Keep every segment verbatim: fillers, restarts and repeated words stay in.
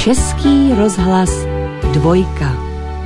Český rozhlas dvojka.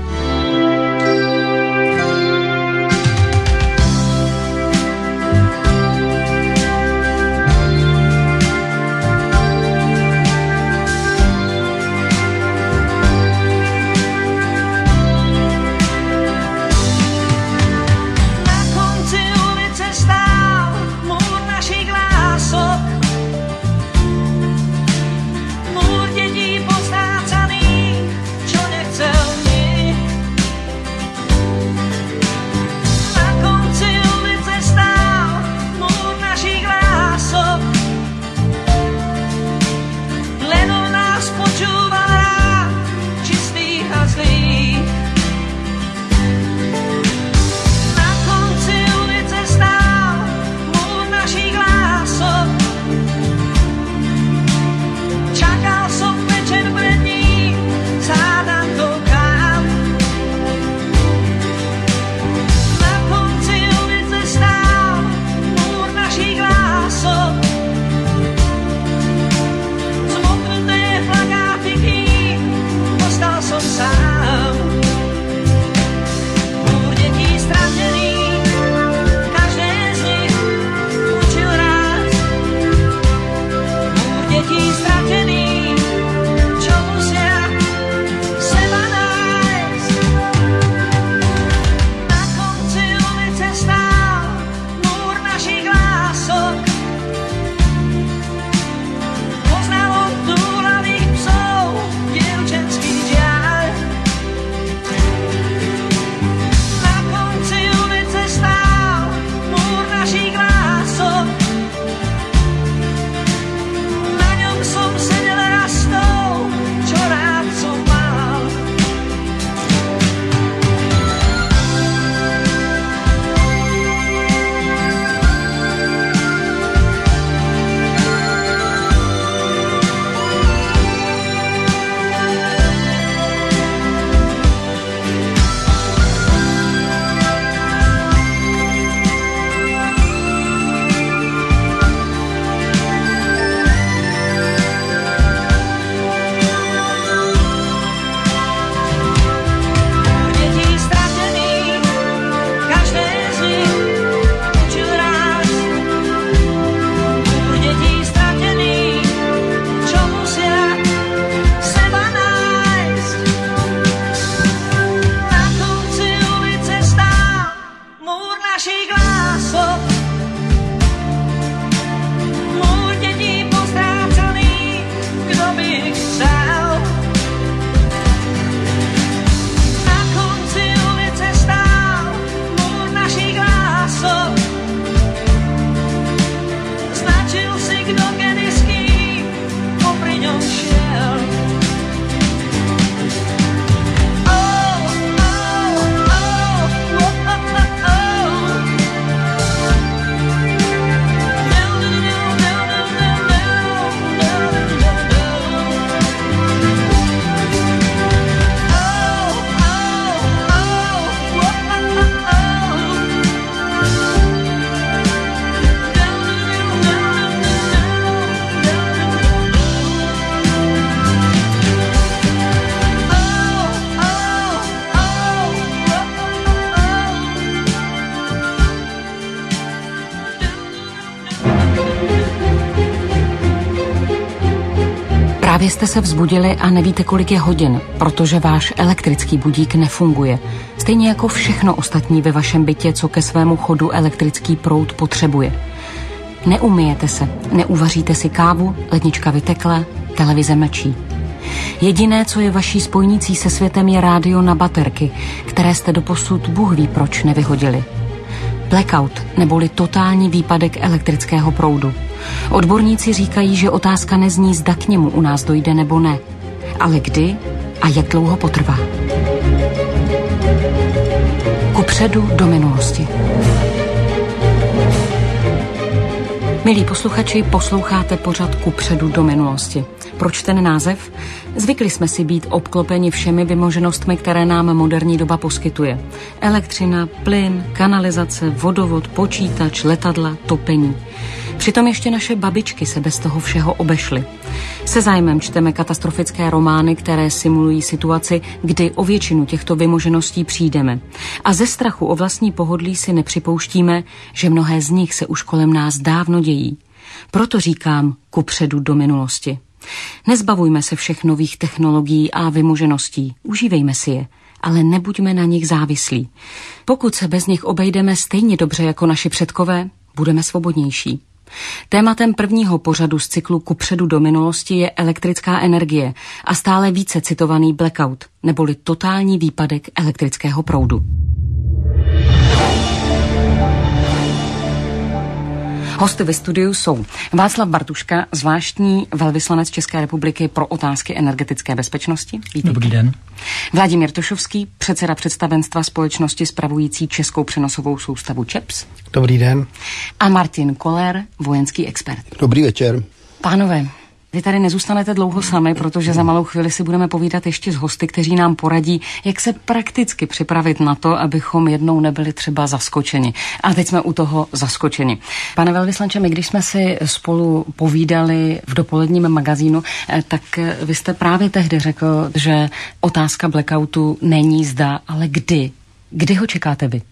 Právě jste se vzbudili a nevíte, kolik je hodin, protože váš elektrický budík nefunguje. Stejně jako všechno ostatní ve vašem bytě, co ke svému chodu elektrický proud potřebuje. Neumyjete se, neuvaříte si kávu, lednička vytekla, televize mlčí. Jediné, co je vaší spojnicí se světem, je rádio na baterky, které jste doposud Bůh ví proč nevyhodili. Blackout neboli totální výpadek elektrického proudu. Odborníci říkají, že otázka nezní, zda k němu u nás dojde nebo ne, ale kdy a jak dlouho potrvá. Kupředu do minulosti. Milí posluchači, posloucháte pořad Kupředu do minulosti. Proč ten název? Zvykli jsme si být obklopeni všemi vymoženostmi, které nám moderní doba poskytuje. Elektřina, plyn, kanalizace, vodovod, počítač, letadla, topení. Přitom ještě naše babičky se bez toho všeho obešly. Se zájmem čteme katastrofické romány, které simulují situaci, kdy o většinu těchto vymožeností přijdeme. A ze strachu o vlastní pohodlí si nepřipouštíme, že mnohé z nich se už kolem nás dávno dějí. Proto říkám kupředu do minulosti. Nezbavujme se všech nových technologií a vymožeností, užívejme si je, ale nebuďme na nich závislí. Pokud se bez nich obejdeme stejně dobře jako naši předkové, budeme svobodnější. Tématem prvního pořadu z cyklu Kupředu do minulosti je elektrická energie a stále více citovaný blackout, neboli totální výpadek elektrického proudu. Hosty ve studiu jsou Václav Bartuška, zvláštní velvyslanec České republiky pro otázky energetické bezpečnosti. Vítejte. Dobrý den. Vladimír Tošovský, předseda představenstva společnosti spravující českou přenosovou soustavu ČEPS. Dobrý den. A Martin Koller, vojenský expert. Dobrý večer. Pánové, vy tady nezůstanete dlouho sami, protože za malou chvíli si budeme povídat ještě s hosty, kteří nám poradí, jak se prakticky připravit na to, abychom jednou nebyli třeba zaskočeni. A teď jsme u toho zaskočeni. Pane velvyslanče, my když jsme si spolu povídali v dopoledním magazínu, tak vy jste právě tehdy řekl, že otázka blackoutu není zda, ale kdy. Kdy ho čekáte vy?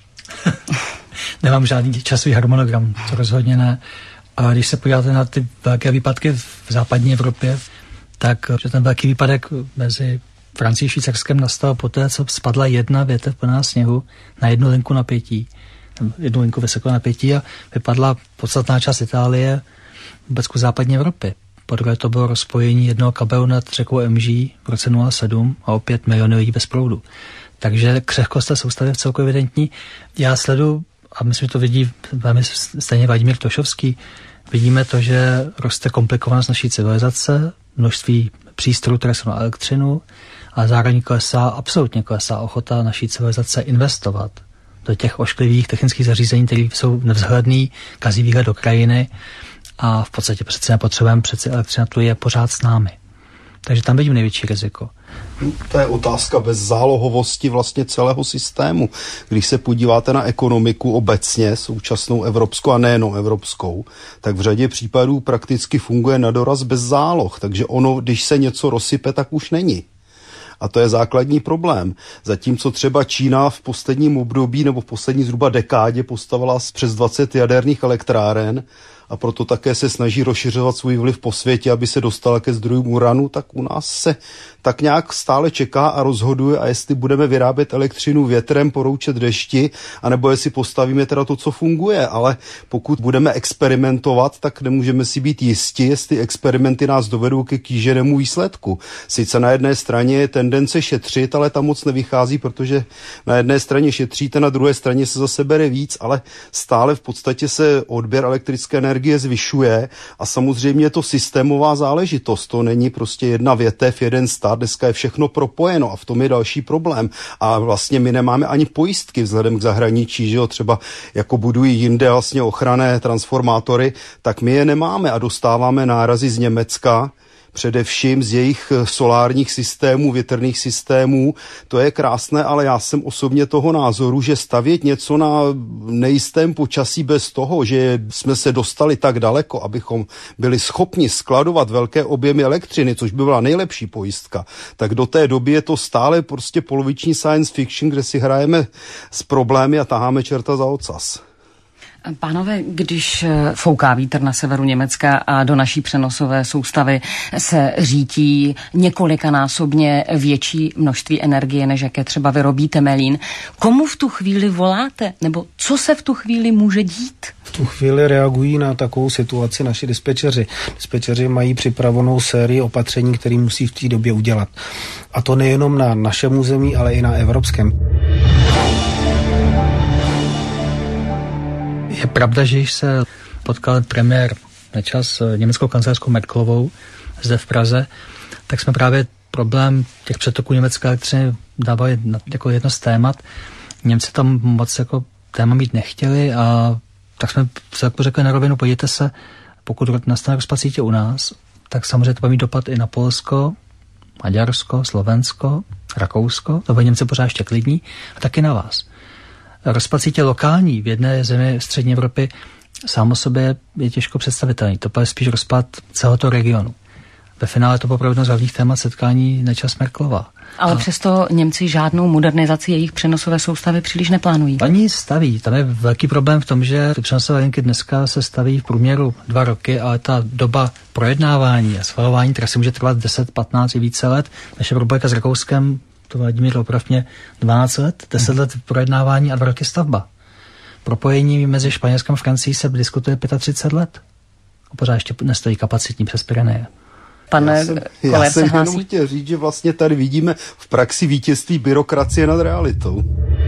Nemám žádný časový harmonogram, to rozhodně ne. A když se podíváte na ty velké výpadky v západní Evropě, tak že ten velký výpadek mezi Francií a Švýcarskem nastal poté, co spadla jedna větev plná sněhu na jednu linku napětí, jednu linku vysokého napětí a vypadla podstatná část Itálie vůbec ku západní Evropy. Podruhé to bylo rozpojení jednoho kabelu nad řekou M G v roce nula sedm a opět miliony lidí bez proudu. Takže křehkost té soustavy je celkově evidentní. Já sleduji, a myslím, že to vidí velmi stejně Vladimír Tošovský, vidíme to, že roste komplikovanost naší civilizace, množství přístrojů, které jsou na elektřinu, a zároveň klesá, absolutně klesá ochota naší civilizace investovat do těch ošklivých technických zařízení, které jsou nevzhledný, kazí výhled do krajiny a v podstatě přece nepotřebujeme, přece elektřina tu je pořád s námi. Takže tam vidím největší riziko. To je otázka bezzálohovosti vlastně celého systému. Když se podíváte na ekonomiku obecně, současnou evropskou a nejenom evropskou, tak v řadě případů prakticky funguje na doraz bez záloh. Takže ono, když se něco rozsype, tak už není. A to je základní problém. Zatímco třeba Čína v posledním období nebo v poslední zhruba dekádě postavila přes dvacet jaderných elektráren, a proto také se snaží rozšiřovat svůj vliv po světě, aby se dostala ke zdrojům uranu, tak u nás se tak nějak stále čeká a rozhoduje, a jestli budeme vyrábět elektřinu větrem, poroučet dešti, anebo jestli postavíme teda to, co funguje. Ale pokud budeme experimentovat, tak nemůžeme si být jisti, jestli experimenty nás dovedou ke kýženému výsledku. Sice na jedné straně je tendence šetřit, ale tam moc nevychází, protože na jedné straně šetříte, na druhé straně se zase bere víc, ale stále v podstatě se odběr elektrické energie zvyšuje a samozřejmě je to systémová záležitost. To není prostě jedna větev, jeden stát, dneska je všechno propojeno a v tom je další problém. A vlastně my nemáme ani pojistky vzhledem k zahraničí, že jo, třeba jako budují jinde vlastně ochranné transformátory, tak my je nemáme a dostáváme nárazy z Německa, především z jejich solárních systémů, větrných systémů. To je krásné, ale já jsem osobně toho názoru, že stavět něco na nejistém počasí bez toho, že jsme se dostali tak daleko, abychom byli schopni skladovat velké objemy elektřiny, což by byla nejlepší pojistka, tak do té doby je to stále prostě poloviční science fiction, kde si hrajeme s problémy a taháme čerta za ocas. Pánové, když fouká vítr na severu Německa a do naší přenosové soustavy se řítí několikanásobně větší množství energie, než jaké třeba vyrobí Temelín, komu v tu chvíli voláte? Nebo co se v tu chvíli může dít? V tu chvíli reagují na takovou situaci naši dispečeři. Dispečeři mají připravenou sérii opatření, které musí v té době udělat. A to nejenom na našem území, ale i na evropském. Je pravda, že když se potkal premiér Nečas s německou kancelářkou Merkelovou zde v Praze, tak jsme právě problém těch přetoků německé elektřiny dávali jako jedno z témat. Němci tam moc jako téma mít nechtěli a tak jsme se jako řekli na rovinu, podívejte se, pokud nastane rozpad sítě u nás, tak samozřejmě to bude mít dopad i na Polsko, Maďarsko, Slovensko, Rakousko, to bude Němci pořád ještě klidní, a taky na vás. Rozpad sítě lokální v jedné zemi střední Evropy sám o sobě je těžko představitelný. To je spíš rozpad celého toho regionu. Ve finále to poprvé jedno z hlavních témat setkání Nečas Merkelová. Ale a přesto Němci žádnou modernizaci jejich přenosové soustavy příliš neplánují. Oni staví. Tam je velký problém v tom, že ty přenosové linky dneska se staví v průměru dva roky, ale ta doba projednávání a schvalování trasy může trvat deset, patnáct i více let. Naše republika s Rakouskem, to Vladimír opravně dvanáct let, deset let projednávání a dva roky stavba. Propojení mezi Španělskem a Francií se diskutuje třicet pět let. A pořád ještě nestojí kapacitní přes Pyreneje. Pan já jsem, já jsem jenom chtěl říct, že vlastně tady vidíme v praxi vítězství byrokracie nad realitou.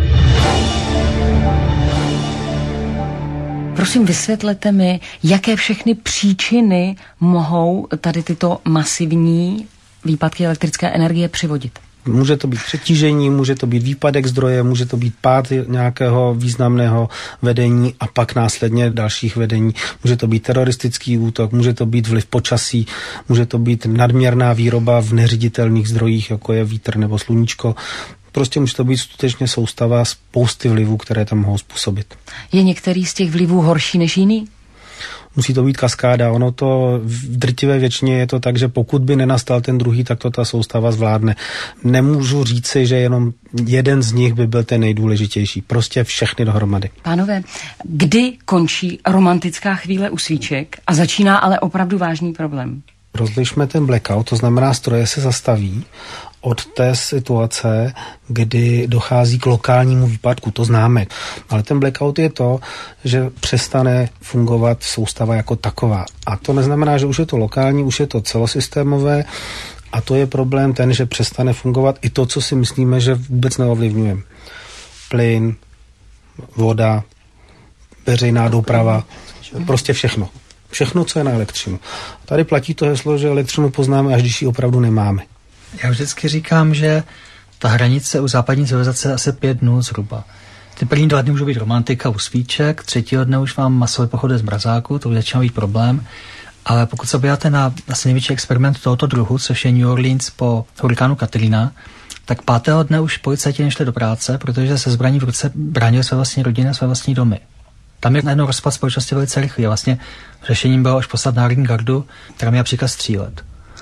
Prosím, vysvětlete mi, jaké všechny příčiny mohou tady tyto masivní výpadky elektrické energie přivodit. Může to být přetížení, může to být výpadek zdroje, může to být pád nějakého významného vedení a pak následně dalších vedení. Může to být teroristický útok, může to být vliv počasí, může to být nadměrná výroba v neřiditelných zdrojích, jako je vítr nebo sluníčko. Prostě může to být skutečně soustava spousty vlivů, které tam mohou způsobit. Je některý z těch vlivů horší než jiný? Musí to být kaskáda. Ono to v drtivé většině je to tak, že pokud by nenastal ten druhý, tak to ta soustava zvládne. Nemůžu říci, že jenom jeden z nich by byl ten nejdůležitější. Prostě všechny dohromady. Pánové, kdy končí romantická chvíle u svíček a začíná ale opravdu vážný problém? Rozlišme ten blackout, to znamená, stroje se zastaví od té situace, kdy dochází k lokálnímu výpadku, to známe. Ale ten blackout je to, že přestane fungovat soustava jako taková. A to neznamená, že už je to lokální, už je to celosystémové a to je problém ten, že přestane fungovat i to, co si myslíme, že vůbec neovlivňujeme. Plyn, voda, veřejná doprava, prostě všechno. Všechno, co je na elektřinu. Tady platí to heslo, že elektřinu poznáme, až když ji opravdu nemáme. Já vždycky říkám, že ta hranice u západní civilizace je asi pět dnů zhruba. Ty první dva dny můžou být romantika u svíček, třetího dne už vám masové pochody z mrazáku, to už začíná být problém. Ale pokud se objednáte na asi největší experiment tohoto druhu, což je New Orleans po hurikánu Katrina, tak pátého dne už policajti nešli do práce, protože se zbraní v ruce bránili své vlastní rodiny a své vlastní domy. Tam je najednou rozpad společnosti velice rychlý. Vlastně řešením bylo až poslat národní gardu, která měla příkaz střílet.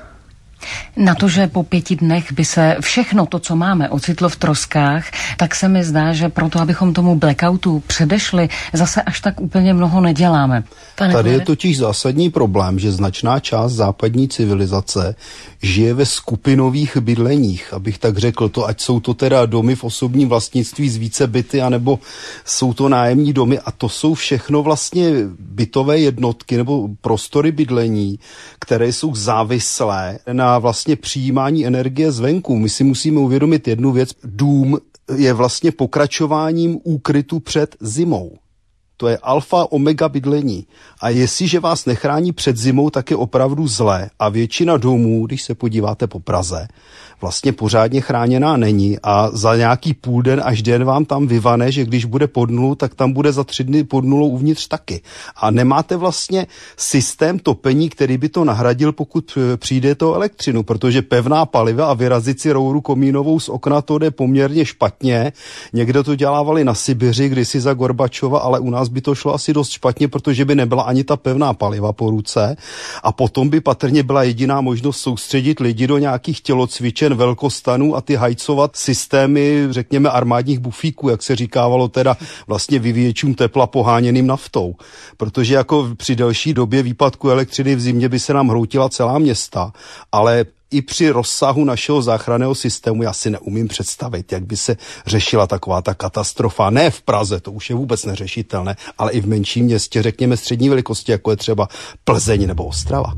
Na to, že po pěti dnech by se všechno to, co máme, ocitlo v troskách, tak se mi zdá, že proto, abychom tomu blackoutu předešli, zase až tak úplně mnoho neděláme. Pane Tady Kolere? je totiž zásadní problém, že značná část západní civilizace žije ve skupinových bydleních, abych tak řekl to, ať jsou to teda domy v osobním vlastnictví z více byty, anebo jsou to nájemní domy a to jsou všechno vlastně bytové jednotky nebo prostory bydlení, které jsou závislé na vlastně přijímání energie zvenku. My si musíme uvědomit jednu věc. Dům je vlastně pokračováním úkrytu před zimou. To je alfa omega bydlení. A jestliže vás nechrání před zimou, tak je opravdu zlé. A většina domů, když se podíváte po Praze, vlastně pořádně chráněná není a za nějaký půl den až den vám tam vyvane, že když bude pod nulou, tak tam bude za tři dny pod nulou uvnitř taky. A nemáte vlastně systém topení, který by to nahradil, pokud přijde to elektřinu, protože pevná paliva a vyrazit si rouru komínovou z okna, to jde poměrně špatně. Někde to dělávali na Sibiři, kdysi za Gorbačova, ale u nás by to šlo asi dost špatně, protože by nebyla ani ta pevná paliva po ruce a potom by patrně byla jediná možnost soustředit lidi do nějakých tělocvičen velkostanů a ty hajcovat systémy, řekněme, armádních bufíků, jak se říkávalo teda vlastně vyvíječům tepla poháněným naftou. Protože jako při delší době výpadku elektřiny v zimě by se nám hroutila celá města, ale i při rozsahu našeho záchranného systému já si neumím představit, jak by se řešila taková ta katastrofa. Ne v Praze, to už je vůbec neřešitelné, ale i v menším městě, řekněme střední velikosti, jako je třeba Plzeň nebo Ostrava.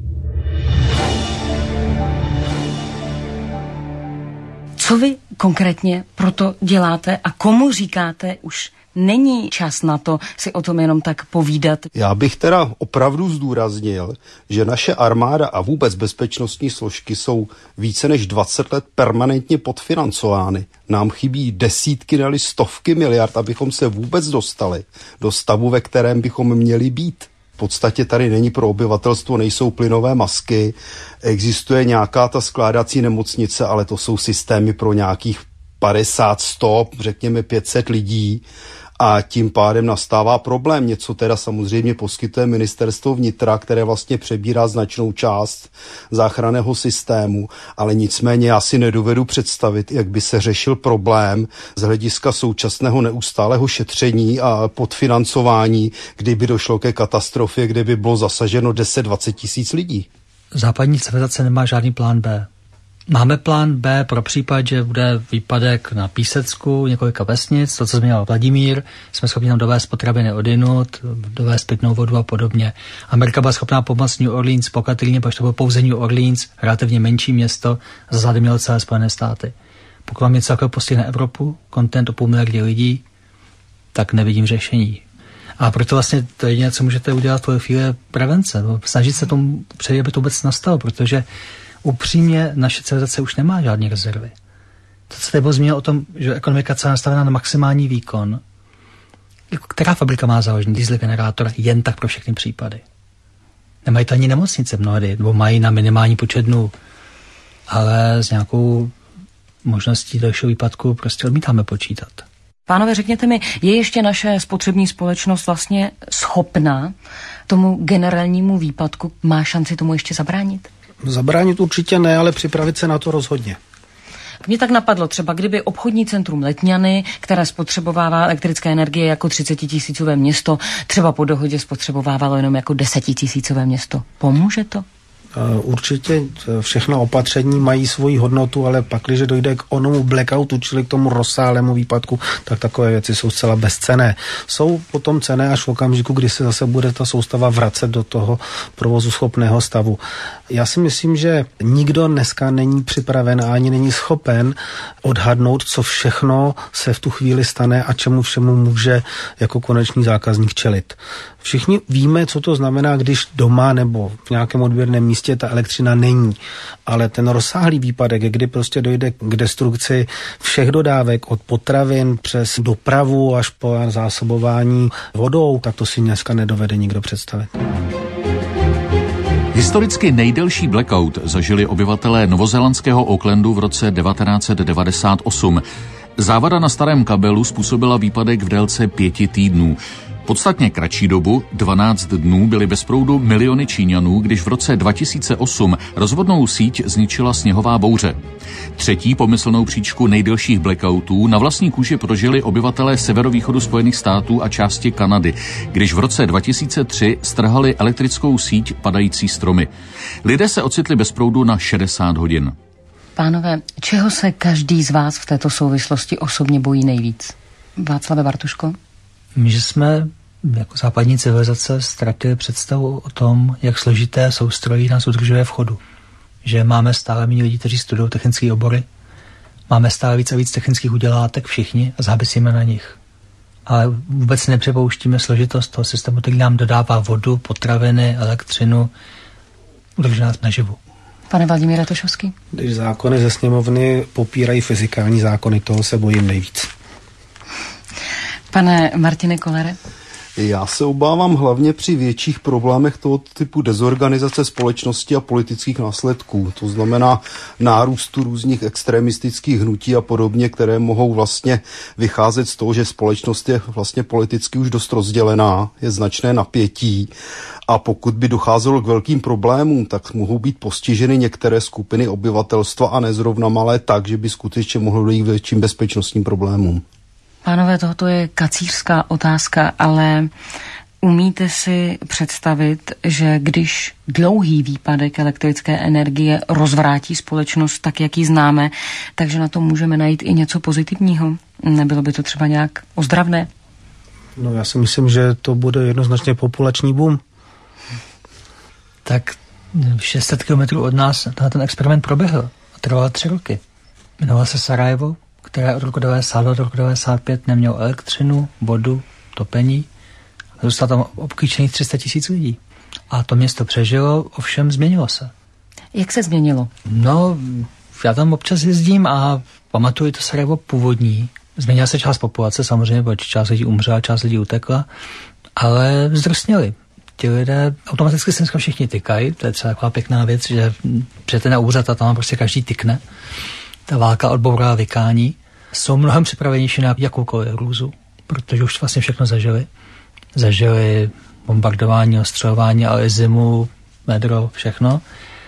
Co vy konkrétně proto děláte a komu říkáte, už není čas na to si o tom jenom tak povídat? Já bych teda opravdu zdůraznil, že naše armáda a vůbec bezpečnostní složky jsou více než dvacet let permanentně podfinancovány. Nám chybí desítky, nebo stovky miliard, abychom se vůbec dostali do stavu, ve kterém bychom měli být. V podstatě tady není pro obyvatelstvo, nejsou plynové masky, existuje nějaká ta skládací nemocnice, ale to jsou systémy pro nějakých padesát, sto, řekněme pět set lidí a tím pádem nastává problém. Něco teda samozřejmě poskytuje ministerstvo vnitra, které vlastně přebírá značnou část záchranného systému, ale nicméně já si nedovedu představit, jak by se řešil problém z hlediska současného neustálého šetření a podfinancování, kdyby došlo ke katastrofě, kde by bylo zasaženo deset dvacet tisíc lidí. Západní civilizace nemá žádný plán B. Máme plán B pro případ, že bude výpadek na Písecku, několika vesnic, to, co zmínil Vladimír, jsme schopni tam dovést potraviny odinut, dovést pitnou vodu a podobně. Amerika byla schopná pomoct New Orleans po Katrině, protože to bylo pouze New Orleans, relativně menší město, za zády mělo celé Spojené státy. Pokud vám něco takového postihne Evropu, kontinent o půl miliardy lidí, tak nevidím řešení. A proto vlastně to jediné, co můžete udělat v té chvíli, je prevence. Snažit se tomu přejít, aby to vůbec nastalo, protože upřímně naše civilizace už nemá žádné rezervy. To, co tady bylo zmíněno o tom, že ekonomika celá nastavená na maximální výkon, která fabrika má založený diesel generátor jen tak pro všechny případy. Nemají to ani nemocnice mnohdy, nebo mají na minimální počet dnů, ale s nějakou možností dalšího výpadku prostě odmítáme počítat. Pánové, řekněte mi, je ještě naše spotřební společnost vlastně schopná tomu generálnímu výpadku, má šanci tomu ještě zabránit? Zabránit určitě ne, ale připravit se na to rozhodně. Mě tak napadlo třeba, kdyby obchodní centrum Letňany, které spotřebovává elektrické energie jako třicetitisícové město, třeba po dohodě spotřebovávalo jenom jako desetitisícové město. Pomůže to? Určitě všechna opatření mají svoji hodnotu, ale pak, když dojde k onomu blackoutu, čili k tomu rozsáhlému výpadku, tak takové věci jsou zcela bezcenné. Jsou potom cenné až v okamžiku, kdy se zase bude ta soustava vracet do toho provozu schopného stavu. Já si myslím, že nikdo dneska není připraven a ani není schopen odhadnout, co všechno se v tu chvíli stane a čemu všemu může jako konečný zákazník čelit. Všichni víme, co to znamená, když doma nebo v nějakém odběrném místě ta elektřina není. Ale ten rozsáhlý výpadek, kdy prostě dojde k destrukci všech dodávek od potravin přes dopravu až po zásobování vodou, tak to si dneska nedovede nikdo představit. Historicky nejdelší blackout zažili obyvatelé novozélandského Aucklandu v roce devatenáct set devadesát osm. Závada na starém kabelu způsobila výpadek v délce pěti týdnů. Podstatně kratší dobu, dvanáct dnů, byly bez proudu miliony Číňanů, když v roce dva tisíce osm rozvodnou síť zničila sněhová bouře. Třetí pomyslnou příčku nejdelších blackoutů na vlastní kůži prožili obyvatelé severovýchodu Spojených států a části Kanady, když v roce dva tisíce tři strhali elektrickou síť padající stromy. Lidé se ocitli bez proudu na šedesát hodin. Pánové, čeho se každý z vás v této souvislosti osobně bojí nejvíc? Václave Bartuško? My, že jsme jako západní civilizace ztratili představu o tom, jak složité soustrojí nás udržuje v chodu. Že máme stále méně lidí, kteří studují technické obory, máme stále víc a víc technických udělátek všichni a závisíme na nich. Ale vůbec nepřepouštíme složitost toho systému, který nám dodává vodu, potraviny, elektřinu, udržuje nás naživu. Pane Vladimíre Tošovský? Když zákony ze sněmovny popírají fyzikální zákony, toho se bojím nejvíc. Pane Martine Kollere? Já se obávám hlavně při větších problémech toho typu dezorganizace společnosti a politických následků. To znamená nárůstu různých extremistických hnutí a podobně, které mohou vlastně vycházet z toho, že společnost je vlastně politicky už dost rozdělená, je značné napětí. A pokud by docházelo k velkým problémům, tak mohou být postiženy některé skupiny obyvatelstva a nezrovna malé tak, že by skutečně mohlo dojít k větším bezpečnostním problémům. Pánové, tohoto je kacířská otázka, ale umíte si představit, že když dlouhý výpadek elektrické energie rozvrátí společnost tak, jak ji známe, takže na tom můžeme najít i něco pozitivního? Nebylo by to třeba nějak ozdravné? No já si myslím, že to bude jednoznačně populační boom. Tak šest set kilometrů od nás ten experiment proběhl a trval tři roky. Jmenoval se Sarajevo, které od roku devadesát do roku devadesát pět nemělo elektřinu, vodu, topení. Zůstalo tam obklíčených tři sta tisíc lidí. A to město přežilo, ovšem změnilo se. Jak se změnilo? No, já tam občas jezdím a pamatuju to Sarajevo původní. Změnila se část populace, samozřejmě, protože část lidí umřela, část lidí utekla, ale zdrsněli. Ti lidé automaticky se dneska všichni tykají, to je třeba taková pěkná věc, že přijete na úřad a tam prostě každý tykne. Ta válka odbourala vykání, jsou mnohem připravenější na jakoukoliv hrůzu. protože už vlastně všechno zažili. Zažili bombardování, ostřelování, ale i zimu, medro, všechno.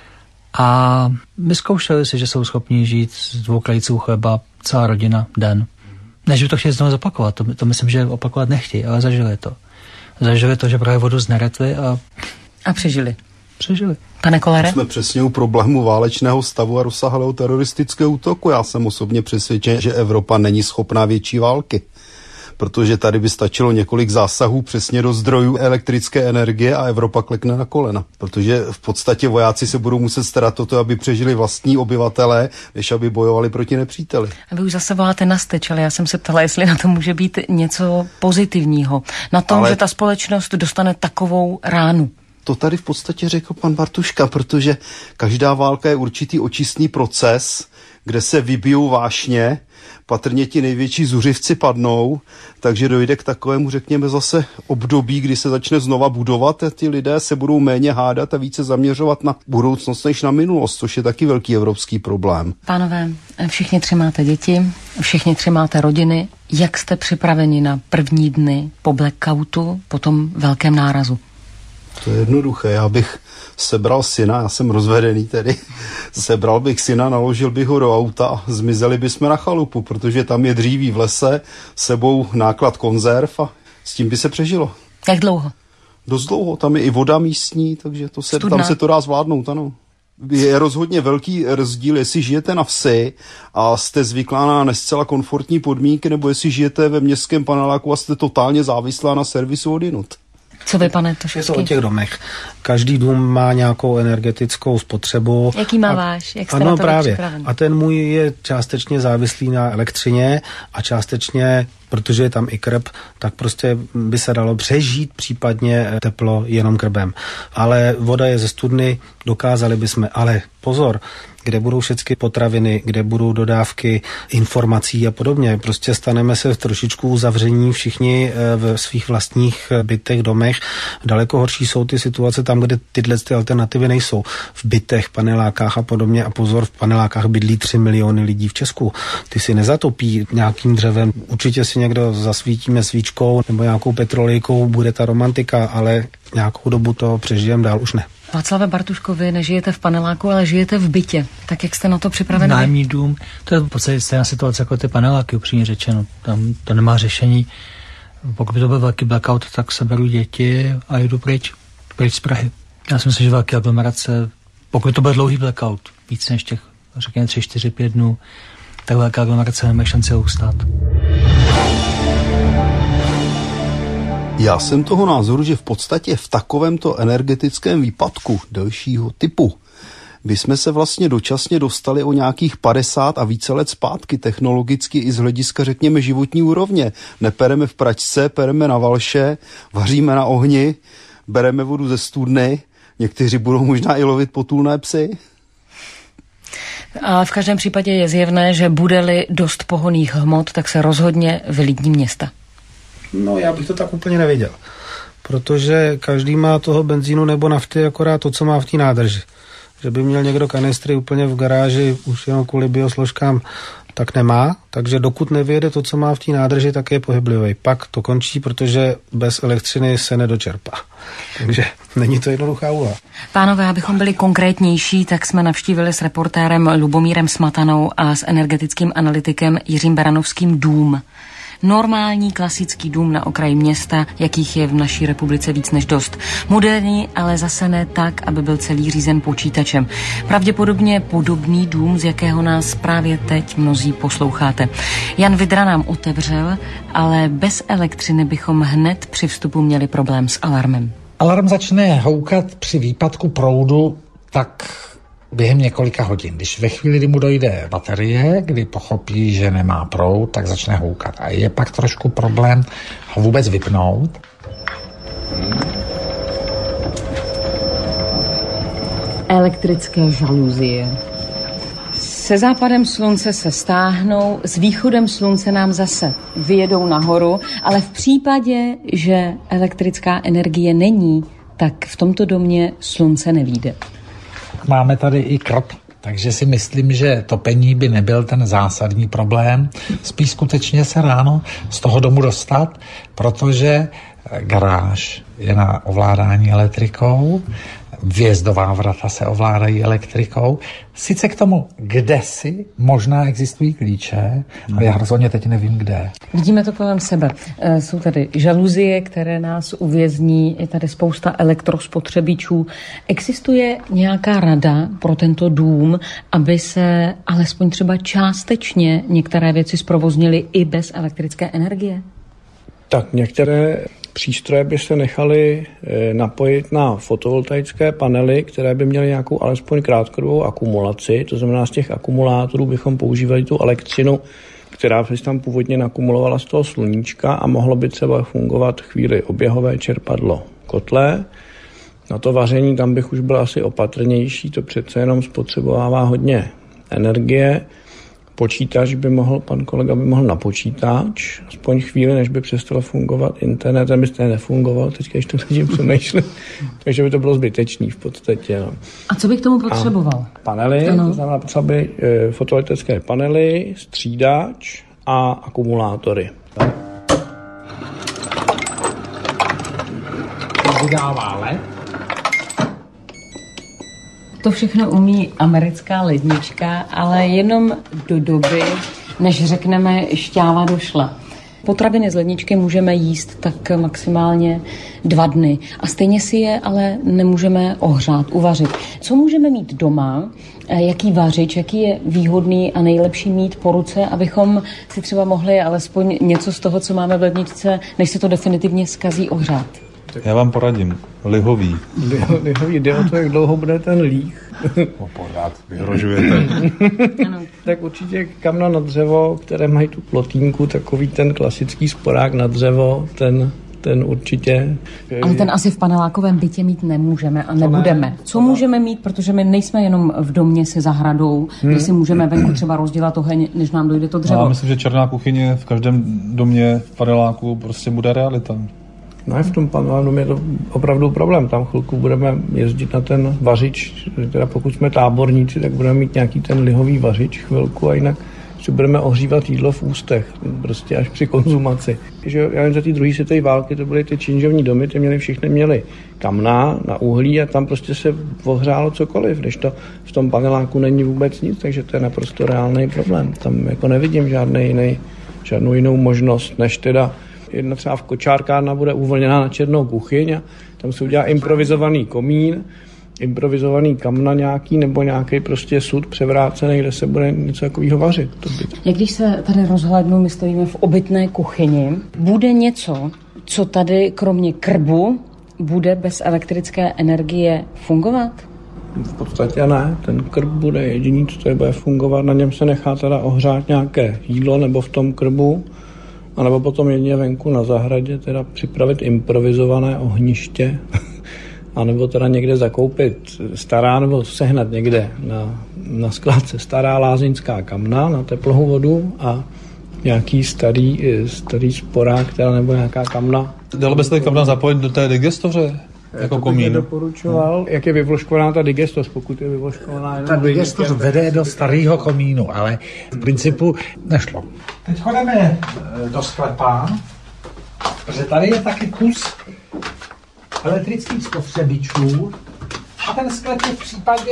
A vyzkoušeli si, že jsou schopni žít z dvou krajíců chleba celá rodina den. Ne, že by to chtěli znovu zopakovat, to, to myslím, že opakovat nechtějí, ale zažili to. Zažili to, že brali vodu z Neretvy a... A přežili. Přežili. Pane Kollere? Jsme přesně u problému válečného stavu a rozsáhlého teroristického útoku. Já jsem osobně přesvědčen, že Evropa není schopná větší války. Protože tady by stačilo několik zásahů přesně do zdrojů elektrické energie a Evropa klekne na kolena. Protože v podstatě vojáci se budou muset starat o to, aby přežili vlastní obyvatelé, než aby bojovali proti nepříteli. A vy už zase voláte na steč, ale já jsem se ptala, jestli na to může být něco pozitivního. Na tom, ale... že ta společnost dostane takovou ránu. To tady v podstatě řekl pan Bartuška, protože každá válka je určitý očistný proces, kde se vybijou vášně, patrně ti největší zuřivci padnou, takže dojde k takovému, řekněme, zase období, kdy se začne znova budovat a ty lidé se budou méně hádat a více zaměřovat na budoucnost než na minulost, což je taky velký evropský problém. Pánové, všichni tři máte děti, všichni tři máte rodiny. Jak jste připraveni na první dny po blackoutu, po tom velkém nárazu? To je jednoduché, já bych sebral syna, já jsem rozvedený tedy, sebral bych syna, naložil bych ho do auta a zmizeli bychom na chalupu, protože tam je dříví v lese, sebou náklad konzerv a s tím by se přežilo. Jak dlouho? Dost dlouho, tam je i voda místní, takže to se, tam se to dá zvládnout, ano. Je rozhodně velký rozdíl, jestli žijete na vsi a jste zvyklá na nescela komfortní podmínky, nebo jestli žijete ve městském paneláku a jste totálně závislá na servisu odinut. Co vy, pane Tošovský? Je to o těch domech. Každý dům má nějakou energetickou spotřebu. Jaký má a, váš? Jak jste ano, na to právě. připraven? A ten můj je částečně závislý na elektřině a částečně, protože je tam i krb, tak prostě by se dalo přežít případně teplo jenom krbem. Ale voda je ze studny, dokázali bychom, ale pozor, kde budou všechny potraviny, kde budou dodávky informací a podobně. Prostě staneme se v trošičku uzavření všichni v svých vlastních bytech, domech. Daleko horší jsou ty situace tam, kde tyhle ty alternativy nejsou. V bytech, panelákách a podobně. A pozor, v panelákách bydlí tři miliony lidí v Česku. Ty si nezatopí nějakým dřevem. Určitě si někdo zasvítíme svíčkou nebo nějakou petrolejkou, bude ta romantika, ale nějakou dobu to přežijem, dál už ne. Václave Bartuško, vy nežijete v paneláku, ale žijete v bytě. Tak jak jste na to připraveni? Nájemní dům, to je v podstatě stejná situace jako ty paneláky, upřímně řečeno. Tam to nemá řešení. Pokud by to byl velký blackout, tak seberu děti a jdu pryč, pryč z Prahy. Já si myslím, že velké aglomerace, pokud to byl dlouhý blackout, víc než těch, řekněme, tři, čtyři, pět dnů, tak velká aglomerace nemá šanci ustát. Já jsem toho názoru, že v podstatě v takovémto energetickém výpadku delšího typu bychom se vlastně dočasně dostali o nějakých padesát a více let zpátky technologicky i z hlediska, řekněme, životní úrovně. Nepereme v pračce, pereme na valše, vaříme na ohni, bereme vodu ze studny, někteří budou možná i lovit potulné psy. Ale v každém případě je zjevné, že bude-li dost pohonných hmot, tak se rozhodně vylidní města. No, já bych to tak úplně nevěděl. Protože každý má toho benzínu nebo nafty akorát to, co má v té nádrži. Že by měl někdo kanistry úplně v garáži už jenom kvůli biosložkám, tak nemá. Takže dokud nevyjede to, co má v té nádrži, tak je pohyblivý. Pak to končí, protože bez elektřiny se nedočerpá. Takže není to jednoduchá úloha. Pánové, abychom byli konkrétnější, tak jsme navštívili s reportérem Lubomírem Smatanou a s energetickým analytikem Jiřím Baranovským dům. Normální klasický dům na okraji města, jakých je v naší republice víc než dost. Moderní, ale zase ne tak, aby byl celý řízen počítačem. Pravděpodobně podobný dům, z jakého nás právě teď mnozí posloucháte. Jan Vidra nám otevřel, ale bez elektřiny bychom hned při vstupu měli problém s alarmem. Alarm začne houkat při výpadku proudu tak během několika hodin. Když ve chvíli, kdy mu dojde baterie, kdy pochopí, že nemá proud, tak začne houkat. A je pak trošku problém ho vůbec vypnout. Elektrické žaluzie. Se západem slunce se stáhnou, s východem slunce nám zase vyjedou nahoru, ale v případě, že elektrická energie není, tak v tomto domě slunce nevyjde. Máme tady i krb, Takže si myslím, že topení by nebyl ten zásadní problém. Spíš skutečně se ráno z toho domu dostat, protože garáž je na ovládání elektrikou, vjezdová vrata se ovládají elektrikou. Sice k tomu kdesi možná existují klíče, ale já rozhodně teď nevím kde. Vidíme to kolem sebe. Jsou tady žaluzie, které nás uvězní, je tady spousta elektrospotřebičů. Existuje nějaká rada pro tento dům, aby se alespoň třeba částečně některé věci zprovoznily i bez elektrické energie? Tak některé přístroje by se nechaly napojit na fotovoltaické panely, které by měly nějakou alespoň krátkodobou akumulaci. To znamená, z těch akumulátorů bychom používali tu elektřinu, která se tam původně nakumulovala z toho sluníčka a mohlo by třeba fungovat chvíli oběhové čerpadlo kotle. Na to vaření tam bych už byl asi opatrnější, to přece jenom spotřebovává hodně energie. Počítač by mohl, pan kolega by mohl na počítač, aspoň chvíli, než by přestal fungovat internet, ten by stejně nefungoval, teďka ještě tím přemýšlím, takže by to bylo zbytečný v podstatě. No. A co bych k tomu potřeboval? A panely, ano. To znamená potřeby e, fotovoltaické panely, střídač a akumulátory. Vydává led. To všechno umí americká lednička, ale jenom do doby, než řekneme šťáva došla. Potraviny z ledničky můžeme jíst tak maximálně dva dny a stejně si je ale nemůžeme ohřát, uvařit. Co můžeme mít doma, jaký vařič, jaký je výhodný a nejlepší mít po ruce, abychom si třeba mohli alespoň něco z toho, co máme v ledničce, než se to definitivně zkazí, ohřát? Já vám poradím. Lihový. Lihový, jde o to, jak dlouho bude ten líh. O pořád, vyhrožujete. Tak určitě kamna na dřevo, které mají tu plotínku, takový ten klasický sporák na dřevo, ten, ten určitě. Ale ten asi v panelákovém bytě mít nemůžeme a nebudeme. Co můžeme mít, protože my nejsme jenom v domě se zahradou, hmm. kde si můžeme venku třeba rozdělat oheň, než nám dojde to dřevo. Já myslím, že černá kuchyně v každém domě v paneláku prostě bude realita. No v tom paneláku je to opravdu problém. Tam chvilku budeme jezdit na ten vařič, teda pokud jsme táborníci, tak budeme mít nějaký ten lihový vařič chvilku a jinak si budeme ohřívat jídlo v ústech, prostě až při konzumaci. Že já vím, za té druhé světové války to byly ty činžovní domy, ty měly všichni měli kamna na uhlí a tam prostě se ohřálo cokoliv, když to v tom paneláku není vůbec nic, takže to je naprosto reálný problém. Tam jako nevidím žádný jiný, žádnou jinou možnost, než teda jedna třeba v kočárkárna bude uvolněná na černou kuchyň a tam se udělá improvizovaný komín, improvizovaný kamna nějaký nebo nějaký prostě sud převrácený, kde se bude něco takového vařit. To by... Jak když se tady rozhlédnu, my stojíme v obytné kuchyni, bude něco, co tady kromě krbu bude bez elektrické energie fungovat? V podstatě ne. Ten krb bude jediný, co tady bude fungovat. Na něm se nechá teda ohřát nějaké jídlo nebo v tom krbu, anebo potom jedině venku na zahradě teda připravit improvizované ohniště, anebo teda někde zakoupit stará, nebo sehnat někde na, na skládce stará lázeňská kamna na teplou vodu a nějaký starý, starý sporák, teda nebo nějaká kamna. Dalo by se tady kamna zapojit do té digestoře? Jako komín. Doporučoval, jak je vyvložkovaná ta digestos, pokud je vyvložkovaná. Ta digestos vede do starého komínu, ale v principu nešlo. Teď chodíme do sklepa, protože tady je taky kus elektrických spotřebičů a ten sklep je v případě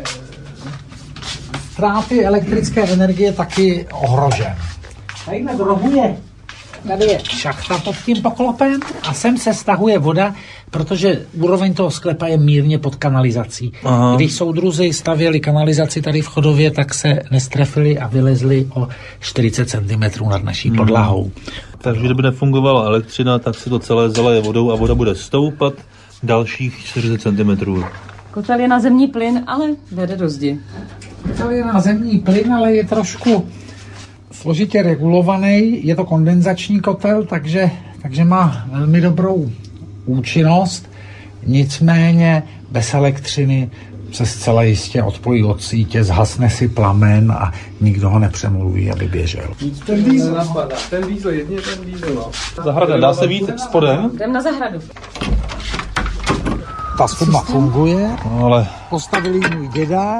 ztráty elektrické energie taky ohrožen. Tady na rohu je, tady je šachta pod tím poklopem a sem se stahuje voda, protože úroveň toho sklepa je mírně pod kanalizací. Aha. Když soudruzi stavěli kanalizaci tady v Chodově, tak se nestrefili a vylezli o čtyřicet centimetrů nad naší hmm. podlahou. Takže kdyby nefungovala elektřina, tak se to celé zaleje vodou a voda bude stoupat dalších čtyřicet centimetrů. Kotel je na zemní plyn, ale vede do zdi. Kotel je na zemní plyn, ale je trošku složitě regulovaný. Je to kondenzační kotel, takže, takže má velmi dobrou účinnost, nicméně bez elektřiny se zcela jistě odpojí od sítě, zhasne si plamen a nikdo ho nepřemluví, aby běžel. Ten diesel, ten diesel, jedně ten diesel. Zahrada, dá se vít spodem? Jdem na zahradu. Ta studna funguje, no, ale... postavili můj děda,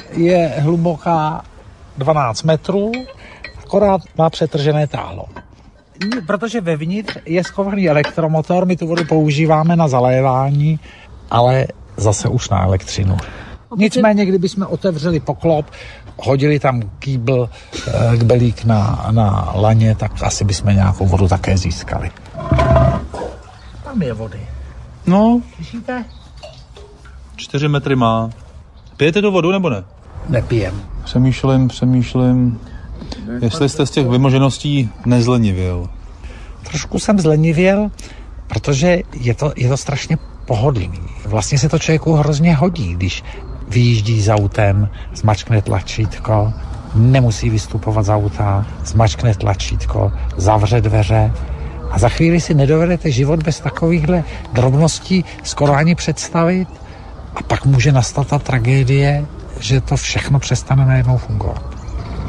je hluboká dvanáct metrů, akorát má přetržené táhlo. Protože vevnitř je schovaný elektromotor, my tu vodu používáme na zalévání, ale zase už na elektřinu. Nicméně, kdybychom otevřeli poklop, hodili tam kýbl, kbelík na, na laně, tak asi bychom nějakou vodu také získali. Tam je vody. No, slyšíte? Čtyři metry má. Pijete tu vodu nebo ne? Nepijem. Přemýšlím, přemýšlím, jestli jste z těch vymožeností nezlenivěl. Trošku jsem zlenivěl, protože je to, je to strašně pohodlný. Vlastně se to člověku hrozně hodí, když vyjíždí s autem, zmačkne tlačítko, nemusí vystupovat z auta, zmačkne tlačítko, zavře dveře a za chvíli si nedovedete život bez takovýchhle drobností skoro ani představit a pak může nastat ta tragédie, že to všechno přestane najednou fungovat.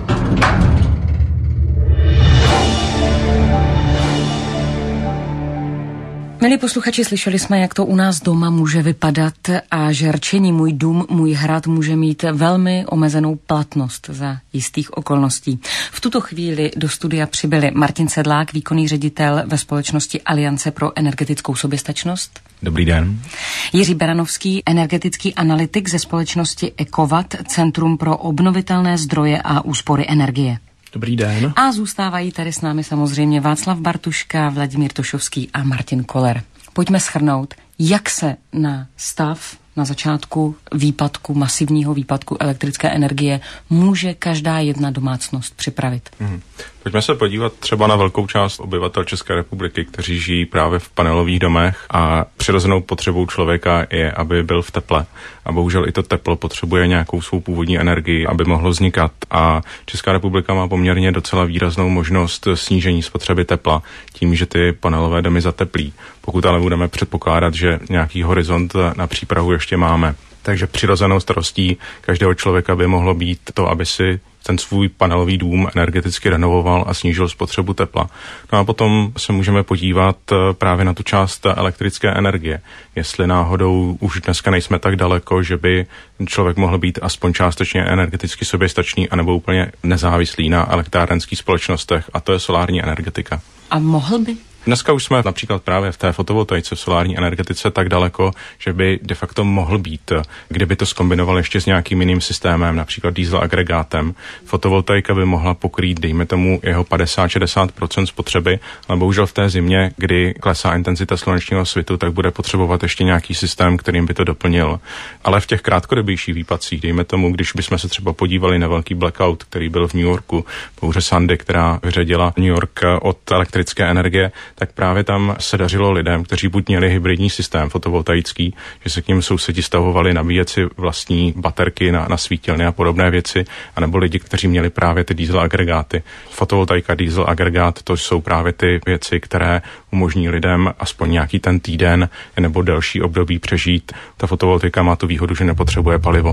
Milí posluchači, slyšeli jsme, jak to u nás doma může vypadat a že rčení můj dům, můj hrad může mít velmi omezenou platnost za jistých okolností. V tuto chvíli do studia přibyli Martin Sedlák, výkonný ředitel ve společnosti Aliance pro energetickou soběstačnost. Dobrý den. Jiří Beranovský, energetický analytik ze společnosti Ekovat, Centrum pro obnovitelné zdroje a úspory energie. Dobrý den. A zůstávají tady s námi samozřejmě Václav Bartuška, Vladimír Tošovský a Martin Koller. Pojďme shrnout, jak se na stav na začátku výpadku, masivního výpadku elektrické energie může každá jedna domácnost připravit. Hmm. Pojďme se podívat třeba na velkou část obyvatel České republiky, kteří žijí právě v panelových domech a přirozenou potřebou člověka je, aby byl v teple. A bohužel i to teplo potřebuje nějakou svou původní energii, aby mohlo vznikat. A Česká republika má poměrně docela výraznou možnost snížení spotřeby tepla tím, že ty panelové domy zateplí. Pokud ale budeme předpokládat, že nějaký horizont na přípravu ještě máme. Takže přirozenou starostí každého člověka by mohlo být to, aby si ten svůj panelový dům energeticky renovoval a snížil spotřebu tepla. No a potom se můžeme podívat právě na tu část elektrické energie. Jestli náhodou už dneska nejsme tak daleko, že by člověk mohl být aspoň částečně energeticky soběstačný anebo úplně nezávislý na elektrárenských společnostech, a to je solární energetika. A mohl by? Dneska už jsme například právě v té fotovoltaice, v solární energetice tak daleko, že by de facto mohl být, kdyby to zkombinoval ještě s nějakým jiným systémem, například diesel agregátem. Fotovoltaika by mohla pokrýt, dejme tomu, jeho padesát až šedesát procent spotřeby, ale bohužel v té zimě, kdy klesá intenzita slunečního svitu, tak bude potřebovat ještě nějaký systém, kterým by to doplnil. Ale v těch krátkodobějších výpadcích, dejme tomu, když bychom se třeba podívali na velký blackout, který byl v New Yorku, bouře Sandy, která vyřadila New York od elektrické energie, tak právě tam se dařilo lidem, kteří buď měli hybridní systém fotovoltaický, že se k ním sousedi stahovali nabíjet si vlastní baterky na, na svítilny a podobné věci, anebo lidi, kteří měli právě ty diesel agregáty. Fotovoltaika, diesel agregát, to jsou právě ty věci, které umožní lidem aspoň nějaký ten týden nebo delší období přežít. Ta fotovoltaika má tu výhodu, že nepotřebuje palivo.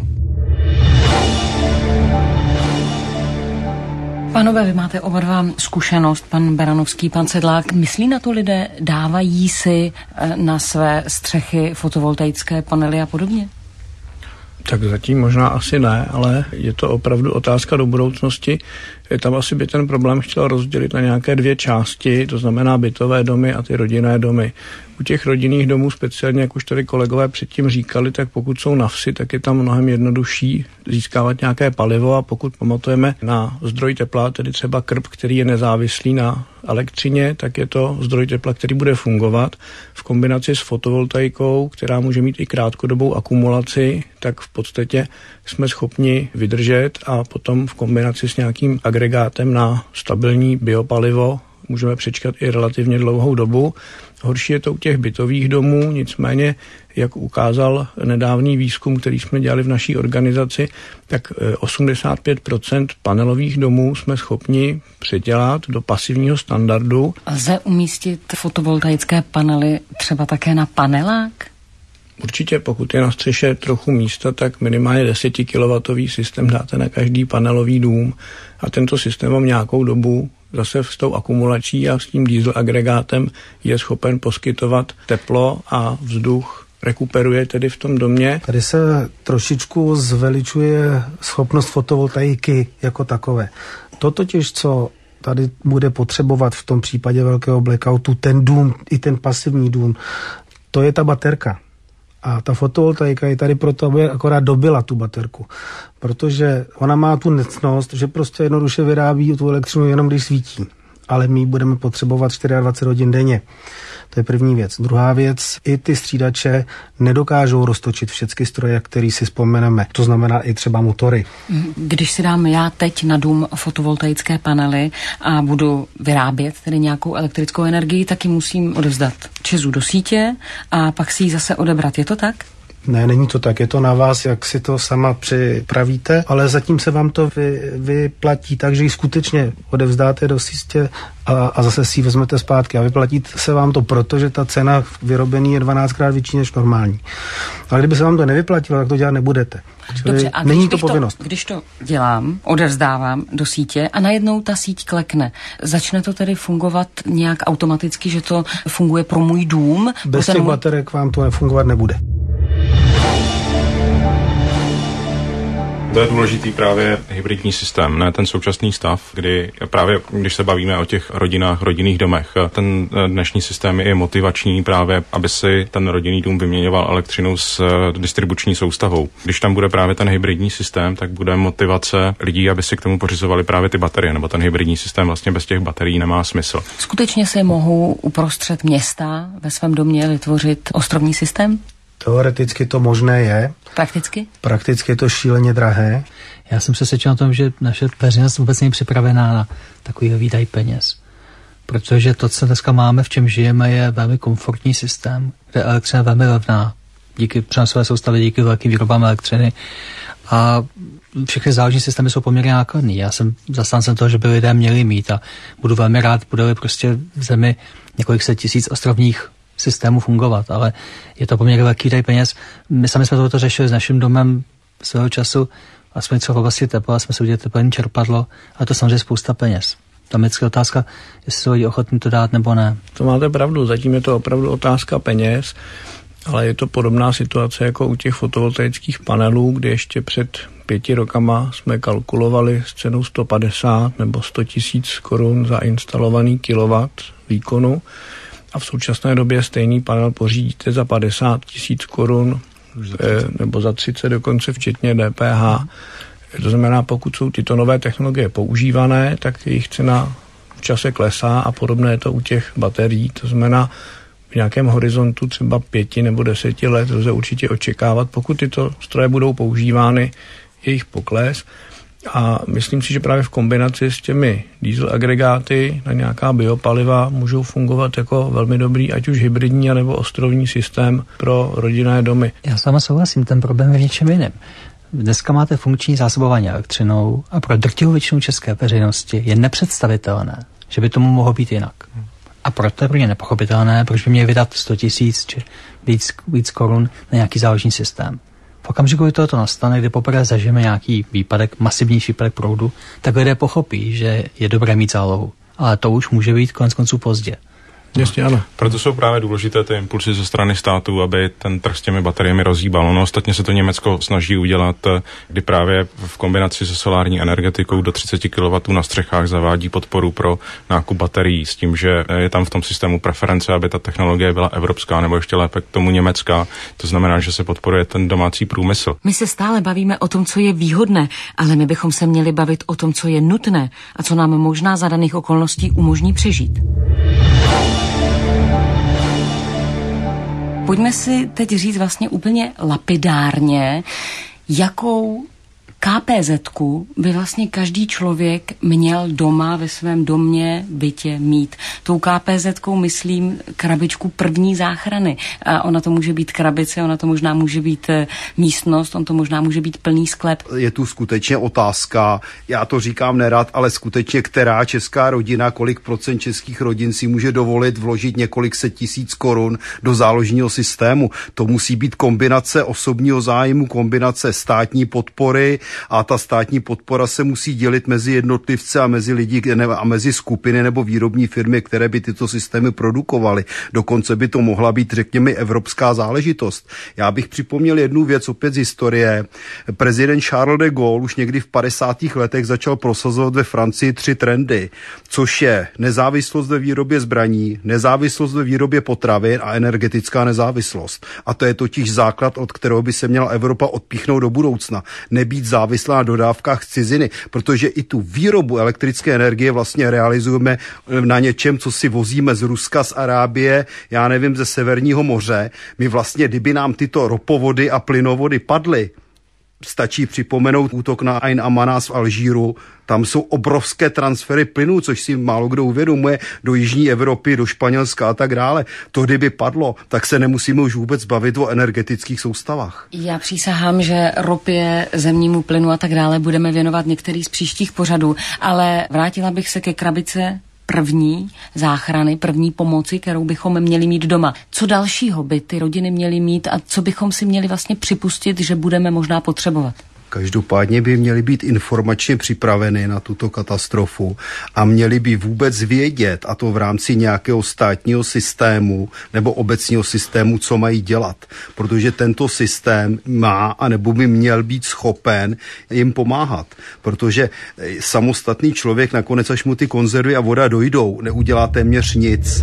Pánové, vy máte oba dva zkušenost, pan Beranovský, pan Sedlák. Myslí na to lidé, dávají si na své střechy fotovoltaické panely a podobně? Tak zatím možná asi ne, ale je to opravdu otázka do budoucnosti. Tam asi by ten problém chtěl rozdělit na nějaké dvě části, to znamená bytové domy a ty rodinné domy. U těch rodinných domů speciálně, jak už tady kolegové předtím říkali, tak pokud jsou na vsi, tak je tam mnohem jednodušší získávat nějaké palivo, a pokud pamatujeme na zdroj tepla, tedy třeba krb, který je nezávislý na elektřině, tak je to zdroj tepla, který bude fungovat. V kombinaci s fotovoltaikou, která může mít i krátkodobou akumulaci, tak v podstatě jsme schopni vydržet, a potom v kombinaci s nějakým agregátem na stabilní biopalivo můžeme přečkat i relativně dlouhou dobu. Horší je to u těch bytových domů, nicméně, jak ukázal nedávný výzkum, který jsme dělali v naší organizaci, tak osmdesát pět procent panelových domů jsme schopni předělat do pasivního standardu. Lze umístit fotovoltaické panely třeba také na panelák? Určitě, pokud je na střeše trochu místa, tak minimálně desetikilowatový systém dáte na každý panelový dům, a tento systém vám nějakou dobu zase s tou akumulací a s tím diesel agregátem je schopen poskytovat teplo a vzduch rekuperuje tedy v tom domě. Tady se trošičku zveličuje schopnost fotovoltaiky jako takové. To totiž, co tady bude potřebovat v tom případě velkého blackoutu, ten dům, i ten pasivní dům, to je ta baterka. A ta fotovoltaika je tady proto, aby akorát dobila tu baterku. Protože ona má tu necnost, že prostě jednoduše vyrábí tu elektřinu jenom když svítí. Ale my budeme potřebovat dvacet čtyři hodin denně. To je první věc. Druhá věc, i ty střídače nedokážou roztočit všechny stroje, který si vzpomeneme. To znamená i třeba motory. Když si dám já teď na dům fotovoltaické panely a budu vyrábět tedy nějakou elektrickou energii, tak ji musím odevzdat ČEZu do sítě a pak si ji zase odebrat. Je to tak? Ne, není to tak, je to na vás, jak si to sama připravíte, ale zatím se vám to vy, vyplatí tak, že ji skutečně odevzdáte do sítě a, a zase si ji vezmete zpátky a vyplatí se vám to proto, že ta cena vyrobený je dvanáctkrát větší než normální. A kdyby se vám to nevyplatilo, tak to dělat nebudete. Dobře, a není když, to když povinnost. To, když to dělám, odevzdávám do sítě a najednou ta síť klekne, začne to tedy fungovat nějak automaticky, že to funguje pro můj dům? Bez těch můj... baterek vám to nefungovat nebude. To je důležitý právě hybridní systém, ne ten současný stav, kdy právě, když se bavíme o těch rodinách, rodinných domech, ten dnešní systém je motivační právě, aby si ten rodinný dům vyměňoval elektřinu s distribuční soustavou. Když tam bude právě ten hybridní systém, tak bude motivace lidí, aby si k tomu pořizovali právě ty baterie, nebo ten hybridní systém vlastně bez těch baterií nemá smysl. Skutečně si mohou uprostřed města ve svém domě vytvořit ostrovní systém? Teoreticky to možné je. Prakticky? Prakticky je to šíleně drahé. Já jsem přesvědčen o tom, že naše veřejnost vůbec není připravená na takový výdaj peněz. Protože to, co dneska máme, v čem žijeme, je velmi komfortní systém, kde elektřina je velmi levná. Díky přenosové soustavě, díky velkým výrobám elektřiny. A všechny záložní systémy jsou poměrně nákladný. Já jsem zastáncem toho, že by lidé měli mít a budu velmi rád, bude-li prostě v zemi několik set tisíc ostrovních systému fungovat, ale je to poměrně velký výdaj peněz. My sami jsme toto řešili s naším domem svého času, aspoň třeba v oblasti tepla, jsme si udělali teplné čerpadlo, a to samozřejmě spousta peněz. Tam je vždycky otázka, jestli jsou lidi ochotní to dát nebo ne. To máte pravdu, zatím je to opravdu otázka peněz, ale je to podobná situace jako u těch fotovoltaických panelů, kdy ještě před pěti rokama jsme kalkulovali s cenou sto padesát nebo sto tisíc korun za instalovaný kilowatt výkonu. A v současné době stejný panel pořídíte za padesát tisíc korun nebo za třicet dokonce včetně D P H. To znamená, pokud jsou tyto nové technologie používané, tak jejich cena v čase klesá a podobné je to u těch baterií. To znamená, v nějakém horizontu třeba pěti nebo deseti let lze určitě očekávat, pokud tyto stroje budou používány, jejich pokles. A myslím si, že právě v kombinaci s těmi diesel agregáty na nějaká biopaliva můžou fungovat jako velmi dobrý, ať už hybridní, anebo ostrovní systém pro rodinné domy. Já s váma souhlasím, ten problém je v něčem jiném. Dneska máte funkční zásobování elektřinou a pro drtivou většinu české veřejnosti je nepředstavitelné, že by tomu mohlo být jinak. A proto je pro ně nepochopitelné, proč by měli vydat sto tisíc či víc, víc korun na nějaký záložní systém. V okamžiku, kdy to nastane, kdy poprvé zažijeme nějaký výpadek, masivnější výpadek proudu, tak lidé pochopí, že je dobré mít zálohu. Ale to už může být konec konců pozdě. Jasně, ano. Proto jsou právě důležité ty impulsy ze strany státu, aby ten trh s těmi bateriemi rozhýbal. No, ostatně se to Německo snaží udělat, kdy právě v kombinaci se solární energetikou do třicet kilowattů na střechách zavádí podporu pro nákup baterií s tím, že je tam v tom systému preference, aby ta technologie byla evropská nebo ještě lépe k tomu německá. To znamená, že se podporuje ten domácí průmysl. My se stále bavíme o tom, co je výhodné, ale my bychom se měli bavit o tom, co je nutné a co nám možná za daných okolností umožní přežít. Pojďme si teď říct vlastně úplně lapidárně, jakou K P zetku by vlastně každý člověk měl doma ve svém domě, bytě mít. Tou K P zetkou myslím krabičku první záchrany. A ona to může být krabice, ona to možná může být místnost, on to možná může být plný sklep. Je tu skutečně otázka, já to říkám nerad, ale skutečně která česká rodina, kolik procent českých rodin si může dovolit vložit několik set tisíc korun do záložního systému. To musí být kombinace osobního zájmu, kombinace státní podpory, a ta státní podpora se musí dělit mezi jednotlivce a mezi lidi a mezi skupiny nebo výrobní firmy, které by tyto systémy produkovaly. Dokonce by to mohla být, řekněme, evropská záležitost. Já bych připomněl jednu věc opět z historie. Prezident Charles de Gaulle už někdy v padesátých letech začal prosazovat ve Francii tři trendy, což je nezávislost ve výrobě zbraní, nezávislost ve výrobě potravin a energetická nezávislost. A to je totiž základ, od kterého by se měla Evropa odpíchnout do budoucna. Nebýt závislá na dodávkách z ciziny, protože i tu výrobu elektrické energie vlastně realizujeme na něčem, co si vozíme z Ruska, z Arábie, já nevím, ze Severního moře. My vlastně, kdyby nám tyto ropovody a plynovody padly, stačí připomenout útok na Ain Amanás v Alžíru. Tam jsou obrovské transfery plynů, což si málo kdo uvědomuje, do jižní Evropy, do Španělska a tak dále. To kdyby padlo, tak se nemusíme už vůbec bavit o energetických soustavách. Já přísahám, že ropě, zemnímu plynu a tak dále budeme věnovat některý z příštích pořadů, ale vrátila bych se ke krabice první záchrany, první pomoci, kterou bychom měli mít doma. Co dalšího by ty rodiny měly mít a co bychom si měli vlastně připustit, že budeme možná potřebovat? Každopádně by měli být informačně připraveny na tuto katastrofu a měli by vůbec vědět, a to v rámci nějakého státního systému nebo obecního systému, co mají dělat. Protože tento systém má, anebo by měl být schopen jim pomáhat. Protože samostatný člověk nakonec, až mu ty konzervy a voda dojdou, neudělá téměř nic.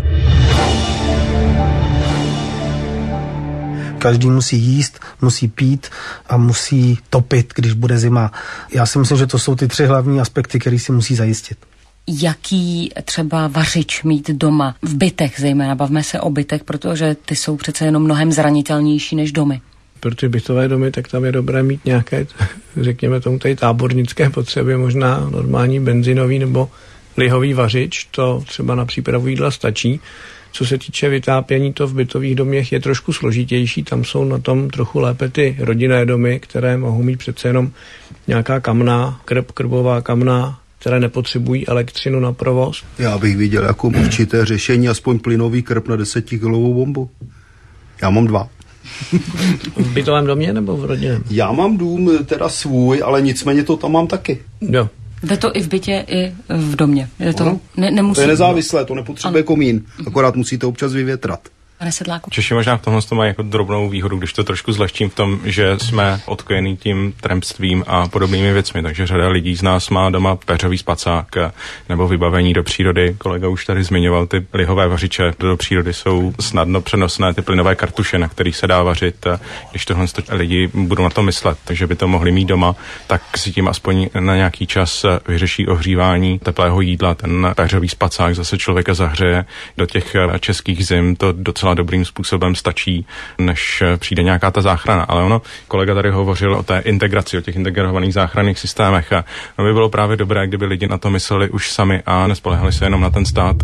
Každý musí jíst, musí pít a musí topit, když bude zima. Já si myslím, že to jsou ty tři hlavní aspekty, které si musí zajistit. Jaký třeba vařič mít doma v bytech, zejména bavme se o bytech, protože ty jsou přece jenom mnohem zranitelnější než domy. Pro ty bytové domy, tak tam je dobré mít nějaké, řekněme tomu tady tábornické potřeby, možná normální benzinový nebo lihový vařič, to třeba na přípravu jídla stačí. Co se týče vytápění, to v bytových domech je trošku složitější, tam jsou na tom trochu lépe ty rodinné domy, které mohou mít přece jenom nějaká kamna, krb, krbová kamna, které nepotřebují elektřinu na provoz. Já bych viděl jako určité řešení, aspoň plynový krb na desetikilovou bombu. Já mám dva. V bytovém domě nebo v rodině? Já mám dům teda svůj, ale nicméně to tam mám taky. Jo. Jde to i v bytě, i v domě. Je to, ne, nemusí... to je nezávislé, to nepotřebuje ano. komín, akorát musíte občas vyvětrat. Češi možná v tomhle to mají jako drobnou výhodu, když to trošku zlehčím v tom, že jsme odkojení tím trampstvím a podobnými věcmi, takže řada lidí z nás má doma peřový spacák nebo vybavení do přírody. Kolega už tady zmiňoval, ty lihové vařiče do přírody jsou snadno přenosné, ty plynové kartuše, na kterých se dá vařit. Když tohle lidi budou na to myslet, takže by to mohli mít doma, tak si tím aspoň na nějaký čas vyřeší ohřívání teplého jídla. Ten peřový spacák zase člověka zahřeje do těch českých zim, to docela dobrým způsobem stačí, než přijde nějaká ta záchrana. Ale ono, kolega tady hovořil o té integraci, o těch integrovaných záchranných systémech a no by bylo právě dobré, kdyby lidi na to mysleli už sami a nespolehali se jenom na ten stát.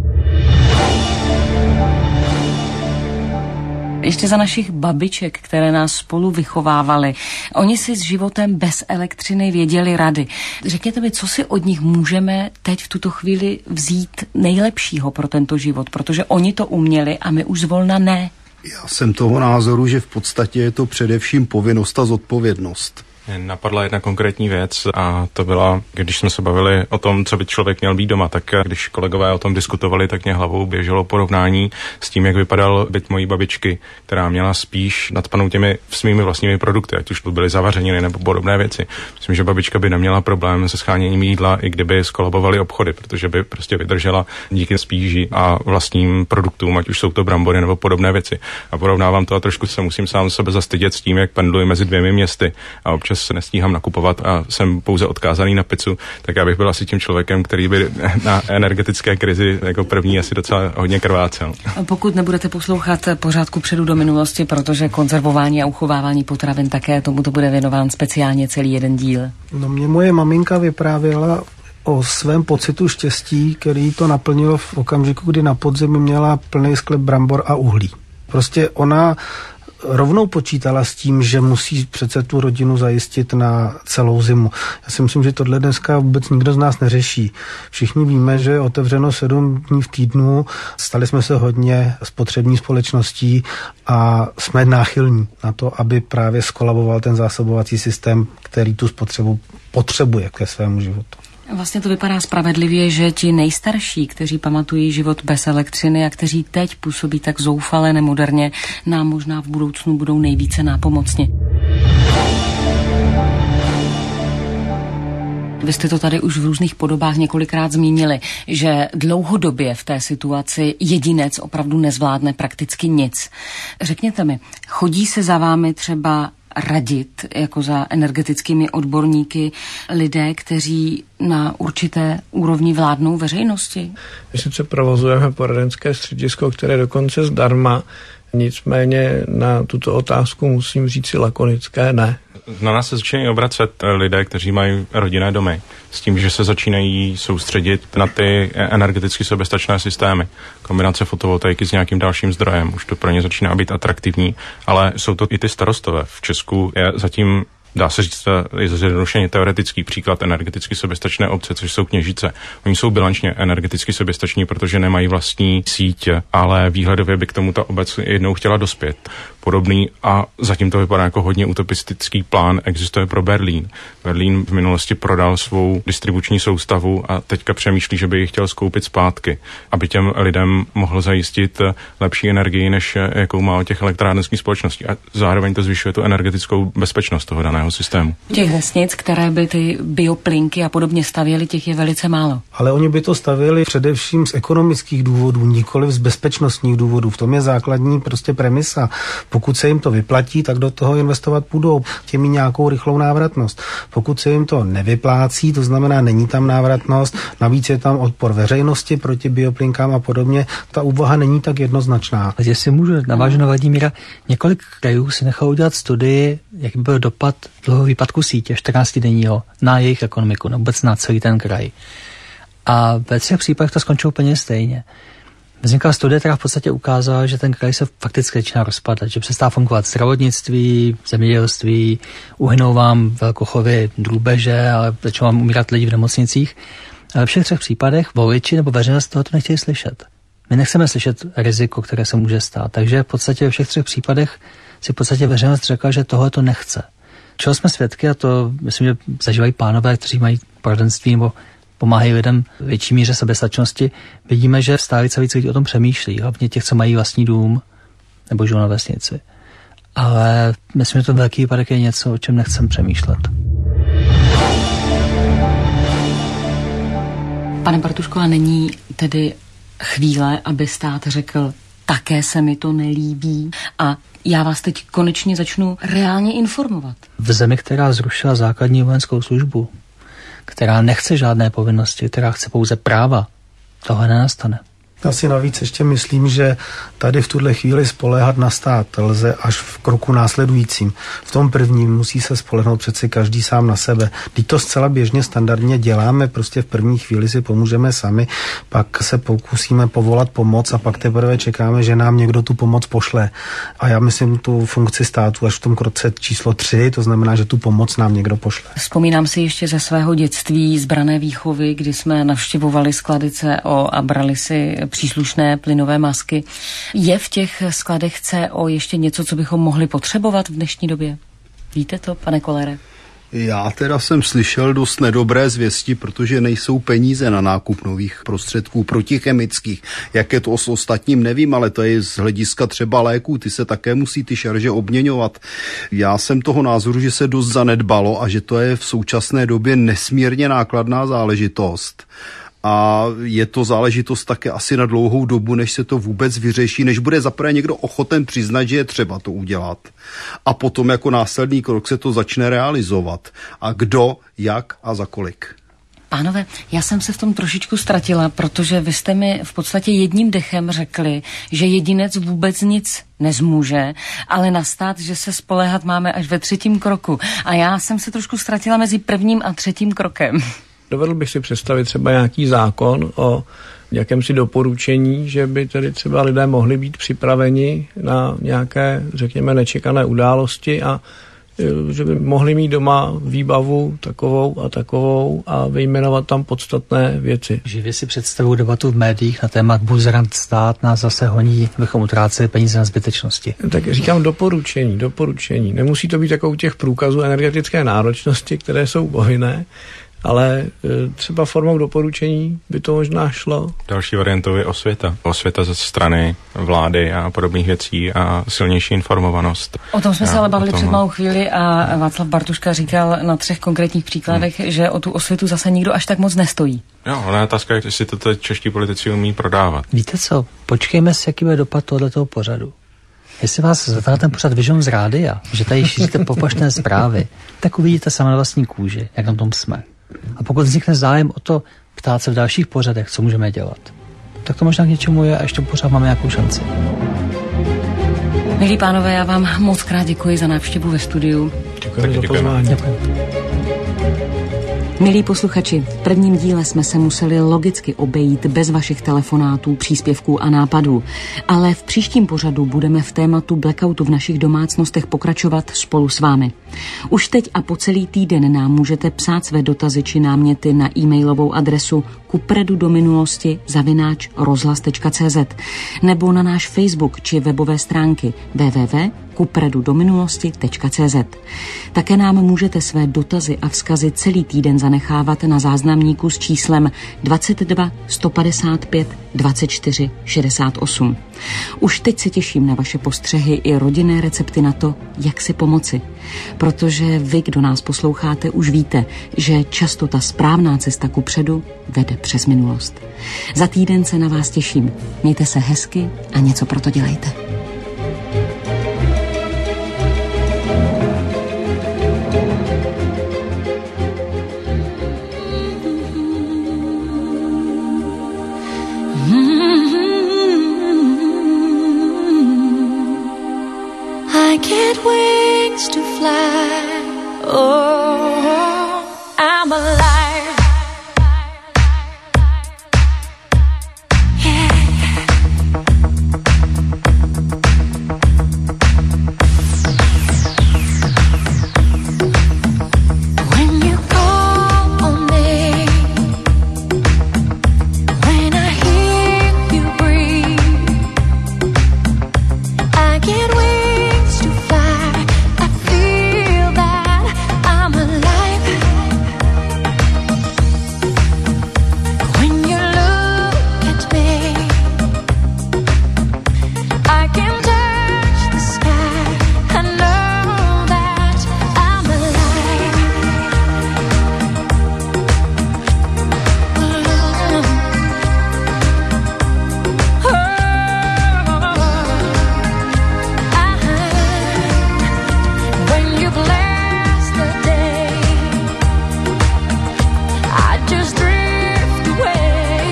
Ještě za našich babiček, které nás spolu vychovávaly. Oni si s životem bez elektřiny věděli rady. Řekněte mi, co si od nich můžeme teď v tuto chvíli vzít nejlepšího pro tento život, protože oni to uměli a my už zvolna ne. Já jsem toho názoru, že v podstatě je to především povinnost a zodpovědnost. Napadla jedna konkrétní věc a to byla, když jsme se bavili o tom, co by člověk měl být doma, tak když kolegové o tom diskutovali, tak mě hlavou běželo porovnání s tím, jak vypadal byt mojí babičky, která měla spíš nadpanou těmi svými vlastními produkty, ať už to byly zavařeniny nebo podobné věci. Myslím, že babička by neměla problém se scháněním jídla, i kdyby skolabovaly obchody, protože by prostě vydržela díky spíži a vlastním produktům, ať už jsou to brambory nebo podobné věci. A porovnávám to a trošku se musím sám sebe zastydět s tím, jak pendluji mezi dvěmi městy a občas se nestíhám nakupovat a jsem pouze odkázaný na pizzu, tak já bych byl asi tím člověkem, který by na energetické krizi jako první asi docela hodně krvácel. Pokud nebudete poslouchat pořádku předu do minulosti, protože konzervování a uchovávání potravin také tomu to bude věnován speciálně celý jeden díl. No mě moje maminka vyprávěla o svém pocitu štěstí, který to naplnilo v okamžiku, kdy na podzemí měla plný sklep brambor a uhlí. Prostě ona rovnou počítala s tím, že musí přece tu rodinu zajistit na celou zimu. Já si myslím, že tohle dneska vůbec nikdo z nás neřeší. Všichni víme, že je otevřeno sedm dní v týdnu, stali jsme se hodně spotřební společností a jsme náchylní na to, aby právě skolaboval ten zásobovací systém, který tu spotřebu potřebuje ke svému životu. Vlastně to vypadá spravedlivě, že ti nejstarší, kteří pamatují život bez elektřiny a kteří teď působí tak zoufale nemoderně, nám možná v budoucnu budou nejvíce nápomocni. Vy jste to tady už v různých podobách několikrát zmínili, že dlouhodobě v té situaci jedinec opravdu nezvládne prakticky nic. Řekněte mi, chodí se za vámi třeba radit jako za energetickými odborníky lidé, kteří na určité úrovni vládnou veřejnosti? My sice provozujeme poradenské středisko, které dokonce zdarma, nicméně na tuto otázku musím říct si lakonické ne. Na nás se začínají obracet lidé, kteří mají rodinné domy, s tím, že se začínají soustředit na ty energeticky soběstačné systémy. Kombinace fotovoltaiky s nějakým dalším zdrojem, už to pro ně začíná být atraktivní, ale jsou to i ty starostové. V Česku je zatím, dá se říct, je zjednodušeně teoretický příklad energeticky soběstačné obce, což jsou Kněžice. Oni jsou bilančně energeticky soběstační, protože nemají vlastní síť, ale výhledově by k tomu ta obec jednou chtěla dospět. Podobný a zatím to vypadá jako hodně utopistický plán existuje pro Berlín. Berlín v minulosti prodal svou distribuční soustavu a teďka přemýšlí, že by ji chtěl skoupit zpátky, aby těm lidem mohl zajistit lepší energii, než jakou má od těch elektrárenských společností. A zároveň to zvyšuje tu energetickou bezpečnost toho daného systému. Těch vesnic, které by ty bioplynky a podobně stavěly, těch je velice málo. Ale oni by to stavěli především z ekonomických důvodů, nikoli z bezpečnostních důvodů. V tom je základní prostě premisa. Pokud se jim to vyplatí, tak do toho investovat půjdou. Těmi nějakou rychlou návratnost. Pokud se jim to nevyplácí, to znamená, není tam návratnost, navíc je tam odpor veřejnosti proti bioplynkám a podobně, ta úvaha není tak jednoznačná. Jestli můžu navážet na Vladimíra, několik krajů si nechalo udělat studii, jak by byl dopad dlouhého výpadku sítě čtrnáctidenního na jejich ekonomiku, vůbec na celý ten kraj. A ve třech případech to skončilo úplně stejně. Vznikla studie, která v podstatě ukázala, že ten kraj se fakticky začíná rozpadat, že přestává fungovat zdravotnictví, zemědělství, uhynou vám velkochovy drůbeže, ale začnou vám umírat lidi v nemocnicích. Ale ve všech třech případech voliči nebo veřejnost tohoto nechtějí slyšet. My nechceme slyšet riziko, které se může stát. Takže v podstatě ve všech třech případech si v podstatě veřejnost řekla, že tohle to nechce. Čeho jsme svědky, a to myslím, že zažívají pánové, kteří mají poradenství nebo pomáhají lidem v větší míře sebestačnosti, vidíme, že stále více víc lidí o tom přemýšlí, hlavně těch, co mají vlastní dům nebo žijou na vesnici. Ale myslím, že to velký výpadek je něco, o čem nechcem přemýšlet. Pane Bartuško, a není tedy chvíle, aby stát řekl, také se mi to nelíbí a já vás teď konečně začnu reálně informovat. V zemi, která zrušila základní vojenskou službu, která nechce žádné povinnosti, která chce pouze práva, tohle nenastane. Já si navíc ještě myslím, že tady v tuhle chvíli spoléhat na stát lze až v kroku následujícím. V tom prvním musí se spolehnout přeci každý sám na sebe. Teď to zcela běžně standardně děláme, prostě v první chvíli si pomůžeme sami, pak se pokusíme povolat pomoc a pak teprve čekáme, že nám někdo tu pomoc pošle. A já myslím tu funkci státu až v tom kroce číslo tři, to znamená, že tu pomoc nám někdo pošle. Vzpomínám si ještě ze svého dětství z branné výchovy, kdy jsme navštěvovali sklady C O a brali si příslušné plynové masky. Je v těch skladech C O ještě něco, co bychom mohli potřebovat v dnešní době? Víte to, pane Kollere? Já teda jsem slyšel dost nedobré zvěsti, protože nejsou peníze na nákup nových prostředků protichemických. Jak je to s ostatním, nevím, ale to je z hlediska třeba léků, ty se také musí ty šarže obměňovat. Já jsem toho názoru, že se dost zanedbalo a že to je v současné době nesmírně nákladná záležitost. A je to záležitost také asi na dlouhou dobu, než se to vůbec vyřeší, než bude zaprvé někdo ochoten přiznat, že je třeba to udělat. A potom jako následný krok se to začne realizovat. A kdo, jak a za kolik. Pánové, já jsem se v tom trošičku ztratila, protože vy jste mi v podstatě jedním dechem řekli, že jedinec vůbec nic nezmůže, ale na stát, že se spoléhat máme až ve třetím kroku. A já jsem se trošku ztratila mezi prvním a třetím krokem. Dovedl bych si představit třeba nějaký zákon o jakémsi doporučení, že by tedy třeba lidé mohli být připraveni na nějaké, řekněme, nečekané události a že by mohli mít doma výbavu takovou a takovou a vyjmenovat tam podstatné věci. Živě si představuji debatu v médiích na téma buzerant stát nás zase honí, abychom utráceli peníze na zbytečnosti. Tak říkám doporučení, doporučení. Nemusí to být jako u těch průkazů energetické náročnosti, které jsou povinné, ale třeba formou doporučení by to možná šlo. Další variantou je osvěta. Osvěta ze strany vlády a podobných věcí a silnější informovanost. O tom jsme se ale bavili tom... před malou chvíli a Václav Bartuška říkal na třech konkrétních příkladech, hmm. že o tu osvětu zase nikdo až tak moc nestojí. Jo, ale otázka je, jestli to čeští politici umí prodávat. Víte co, počkejme si, jaký bude dopad tohoto pořadu. Jestli vás zatáhne ten pořad Vision z rádia, že tady šíříte poplašné zprávy, tak uvidíte sami na vlastní kůži, jak na tom jsme. A pokud vznikne zájem o to ptát se v dalších pořadech, co můžeme dělat, tak to možná k něčemu je a ještě pořád máme nějakou šanci. Milí pánové, já vám moc krát děkuji za návštěvu ve studiu. Děkujeme za pozvání. Milí posluchači, v prvním díle jsme se museli logicky obejít bez vašich telefonátů, příspěvků a nápadů, ale v příštím pořadu budeme v tématu blackoutu v našich domácnostech pokračovat spolu s vámi. Už teď a po celý týden nám můžete psát své dotazy či náměty na e-mailovou adresu kupredu do minulosti zavináč rozhlas tečka cé zet nebo na náš Facebook či webové stránky w w w tečka kupredu do minulosti tečka cé zet. Také nám můžete své dotazy a vzkazy celý týden zanechávat na záznamníku s číslem dvacet dva sto padesát pět dvacet čtyři šedesát osm. Už teď se těším na vaše postřehy i rodinné recepty na to, jak si pomoci. Protože vy, kdo nás posloucháte, už víte, že často ta správná cesta kupředu vede přes minulost. Za týden se na vás těším. Mějte se hezky a něco pro to dělejte. I get wings to fly. Oh, I'm alive. Yeah. When you call on me, when I hear you breathe, I get wings to fly. I feel that I'm alive. When you look at me, I can touch the sky. I know that I'm alive. When you bless the day, I just drift away.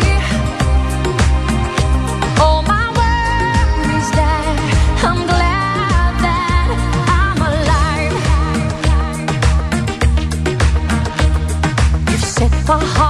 All my worries die. I'm glad that I'm alive. You've set my heart